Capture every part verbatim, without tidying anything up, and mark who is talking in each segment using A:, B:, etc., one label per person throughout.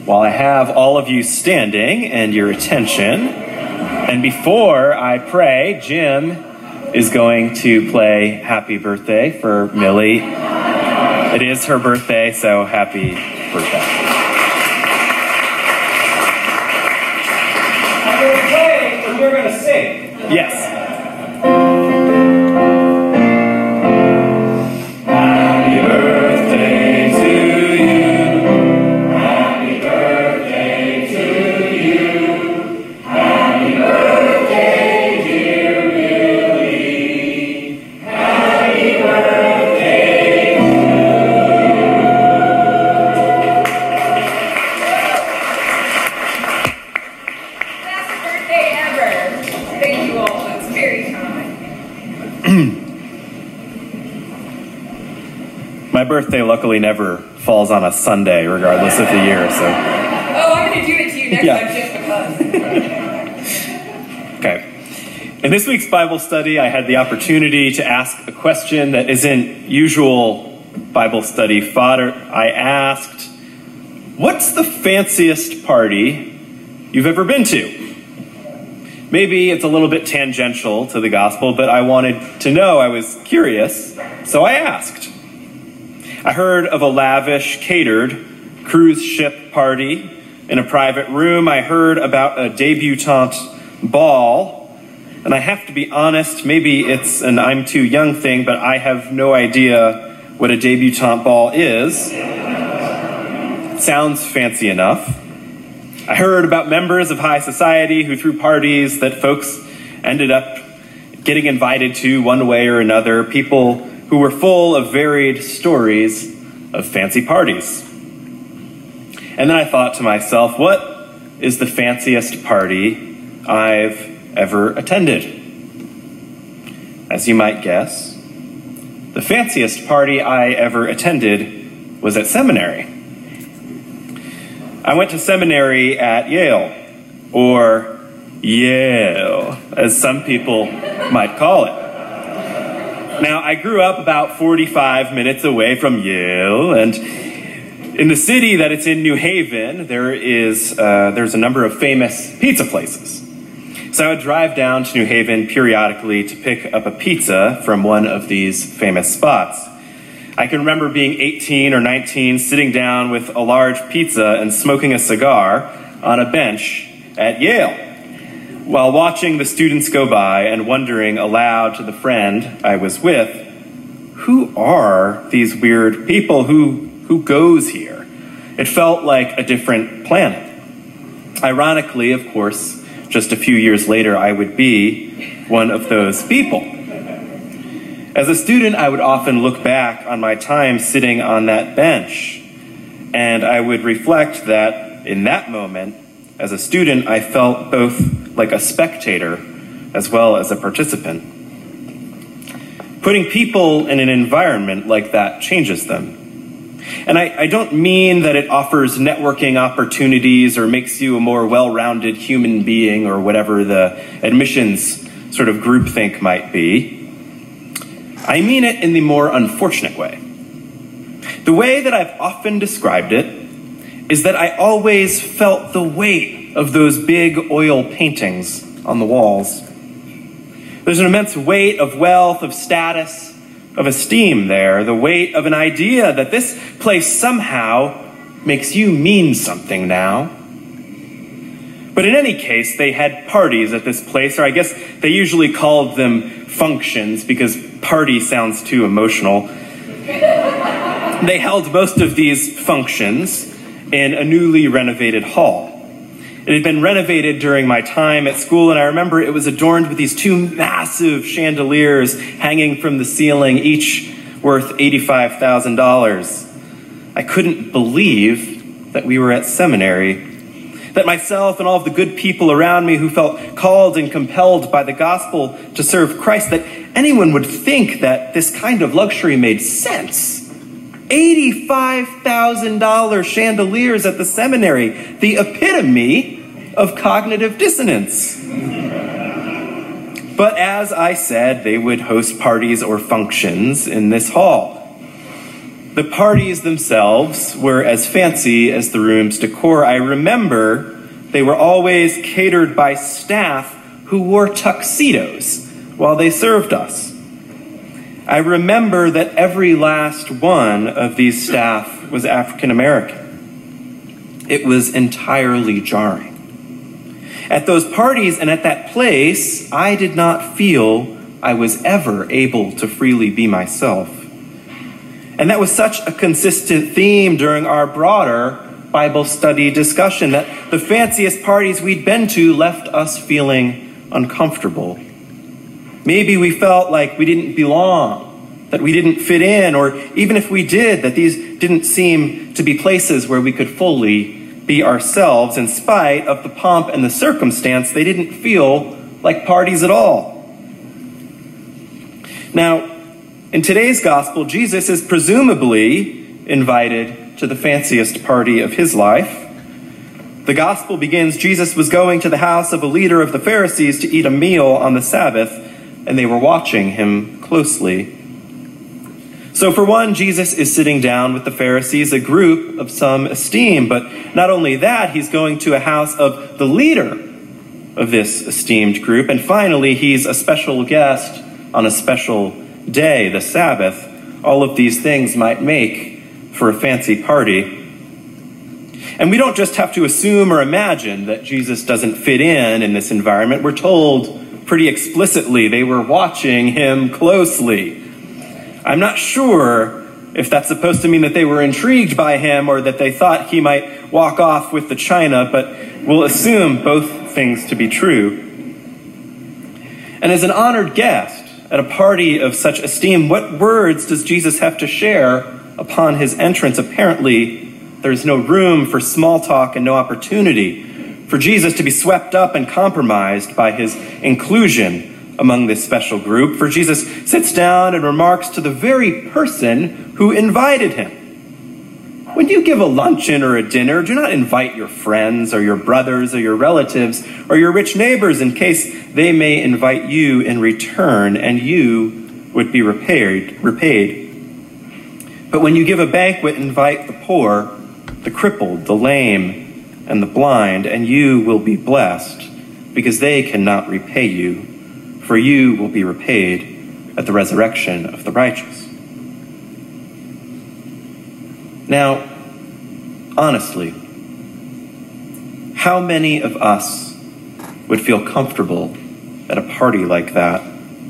A: while I have all of you standing and your attention, and before I pray, Jim is going to play Happy Birthday for Millie. It is her birthday, so happy birthday. I'm going to play and you're going to sing. Yes. My birthday luckily never falls on a Sunday, regardless of the year, so...
B: Oh, I'm going to do it to you next
A: yeah.
B: time just because.
A: Okay. In this week's Bible study, I had the opportunity to ask a question that isn't usual Bible study fodder. I asked, what's the fanciest party you've ever been to? Maybe it's a little bit tangential to the gospel, but I wanted to know. I was curious, so I asked. I heard of a lavish, catered cruise ship party in a private room. I heard about a debutante ball. And I have to be honest, maybe it's an I'm too young thing, but I have no idea what a debutante ball is. It sounds fancy enough. I heard about members of high society who threw parties that folks ended up getting invited to one way or another, people who were full of varied stories of fancy parties. And then I thought to myself, what is the fanciest party I've ever attended? As you might guess, the fanciest party I ever attended was at seminary. I went to seminary at Yale, or Yale, as some people might call it. Now, I grew up about forty-five minutes away from Yale, and in the city that it's in, New Haven, there is uh, there's a number of famous pizza places. So I would drive down to New Haven periodically to pick up a pizza from one of these famous spots. I can remember being eighteen or nineteen, sitting down with a large pizza and smoking a cigar on a bench at Yale, while watching the students go by and wondering aloud to the friend I was with, who are these weird people? Who, who goes here? It felt like a different planet. Ironically, of course, just a few years later, I would be one of those people. As a student, I would often look back on my time sitting on that bench, and I would reflect that in that moment, as a student, I felt both like a spectator as well as a participant. Putting people in an environment like that changes them. And I, I don't mean that it offers networking opportunities or makes you a more well-rounded human being or whatever the admissions sort of groupthink might be. I mean it in the more unfortunate way. The way that I've often described it is that I always felt the weight of those big oil paintings on the walls. There's an immense weight of wealth, of status, of esteem there, the weight of an idea that this place somehow makes you mean something now. But in any case, they had parties at this place, or I guess they usually called them functions because party sounds too emotional. They held most of these functions in a newly renovated hall. It had been renovated during my time at school, and I remember it was adorned with these two massive chandeliers hanging from the ceiling, each worth eighty-five thousand dollars. I couldn't believe that we were at seminary, that myself and all of the good people around me who felt called and compelled by the gospel to serve Christ, that anyone would think that this kind of luxury made sense. eighty-five thousand dollars chandeliers at the seminary, the epitome of cognitive dissonance. But as I said, they would host parties or functions in this hall. The parties themselves were as fancy as the room's decor. I remember they were always catered by staff who wore tuxedos while they served us. I remember that every last one of these staff was African American. It was entirely jarring. At those parties and at that place, I did not feel I was ever able to freely be myself. And that was such a consistent theme during our broader Bible study discussion, that the fanciest parties we'd been to left us feeling uncomfortable. Maybe we felt like we didn't belong, that we didn't fit in, or even if we did, that these didn't seem to be places where we could fully be ourselves. In spite of the pomp and the circumstance, they didn't feel like parties at all. Now, in today's gospel, Jesus is presumably invited to the fanciest party of his life. The gospel begins, Jesus was going to the house of a leader of the Pharisees to eat a meal on the Sabbath, and they were watching him closely. So for one, Jesus is sitting down with the Pharisees, a group of some esteem. But not only that, he's going to a house of the leader of this esteemed group. And finally, he's a special guest on a special day, the Sabbath. All of these things might make for a fancy party. And we don't just have to assume or imagine that Jesus doesn't fit in in this environment. We're told pretty explicitly they were watching him closely. I'm not sure if that's supposed to mean that they were intrigued by him or that they thought he might walk off with the china, but we'll assume both things to be true. And as an honored guest at a party of such esteem, what words does Jesus have to share upon his entrance? Apparently, there's no room for small talk and no opportunity for Jesus to be swept up and compromised by his inclusion among this special group. For Jesus sits down and remarks to the very person who invited him. When you give a luncheon or a dinner, do not invite your friends or your brothers or your relatives or your rich neighbors in case they may invite you in return and you would be repaid. repaid. But when you give a banquet, invite the poor, the crippled, the lame, and the blind, and you will be blessed because they cannot repay you. For you will be repaid at the resurrection of the righteous. Now, honestly, how many of us would feel comfortable at a party like that?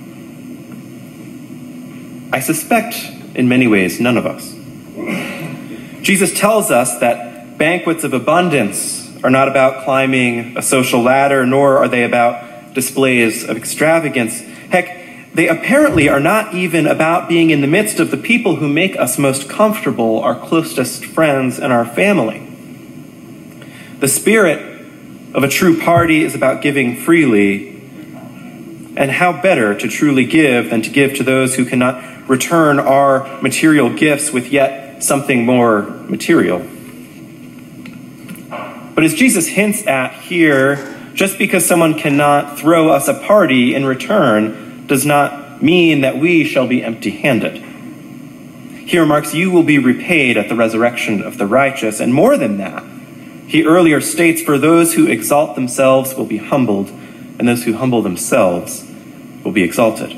A: I suspect, in many ways, none of us. Jesus tells us that banquets of abundance are not about climbing a social ladder, nor are they about displays of extravagance. Heck, they apparently are not even about being in the midst of the people who make us most comfortable, our closest friends and our family. The spirit of a true party is about giving freely, and how better to truly give than to give to those who cannot return our material gifts with yet something more material. But as Jesus hints at here, just because someone cannot throw us a party in return does not mean that we shall be empty-handed. He remarks, you will be repaid at the resurrection of the righteous. And more than that, he earlier states, for those who exalt themselves will be humbled, and those who humble themselves will be exalted.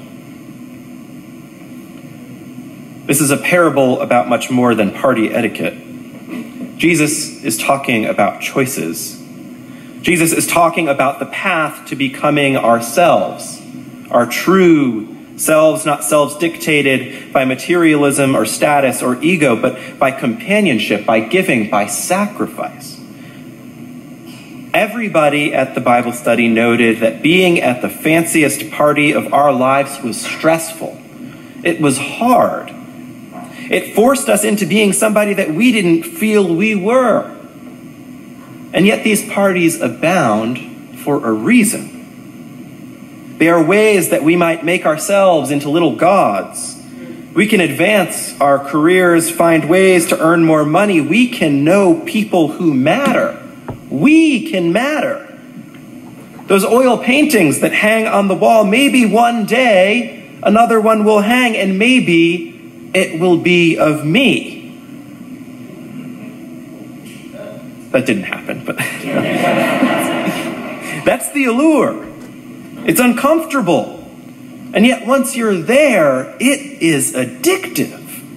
A: This is a parable about much more than party etiquette. Jesus is talking about choices. Jesus is talking about the path to becoming ourselves, our true selves, not selves dictated by materialism or status or ego, but by companionship, by giving, by sacrifice. Everybody at the Bible study noted that being at the fanciest party of our lives was stressful. It was hard. It forced us into being somebody that we didn't feel we were. And yet these parties abound for a reason. They are ways that we might make ourselves into little gods. We can advance our careers, find ways to earn more money. We can know people who matter. We can matter. Those oil paintings that hang on the wall, maybe one day another one will hang, and maybe it will be of me. That didn't happen, but that's the allure. It's uncomfortable. And yet once you're there, it is addictive.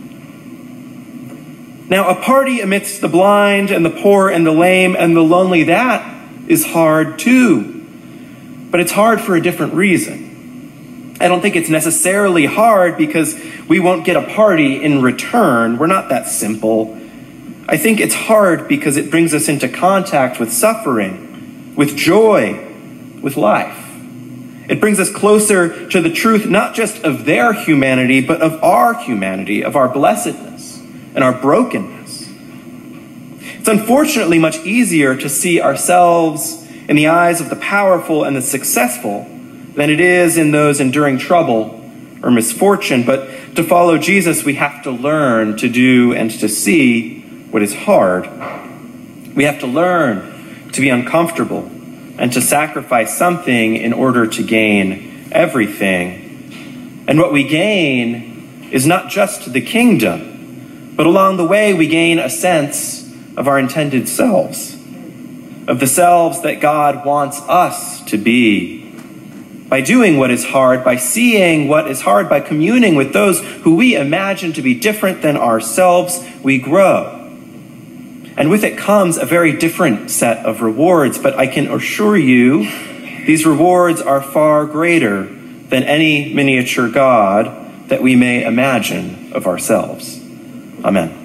A: Now, a party amidst the blind and the poor and the lame and the lonely, that is hard too. But it's hard for a different reason. I don't think it's necessarily hard because we won't get a party in return. We're not that simple. I think it's hard because it brings us into contact with suffering, with joy, with life. It brings us closer to the truth, not just of their humanity, but of our humanity, of our blessedness and our brokenness. It's unfortunately much easier to see ourselves in the eyes of the powerful and the successful than it is in those enduring trouble or misfortune. But to follow Jesus, we have to learn to do and to see what is hard. We have to learn to be uncomfortable and to sacrifice something in order to gain everything. And what we gain is not just the kingdom, but along the way we gain a sense of our intended selves, of the selves that God wants us to be. By doing what is hard, by seeing what is hard, by communing with those who we imagine to be different than ourselves, we grow. And with it comes a very different set of rewards, but I can assure you these rewards are far greater than any miniature God that we may imagine of ourselves. Amen.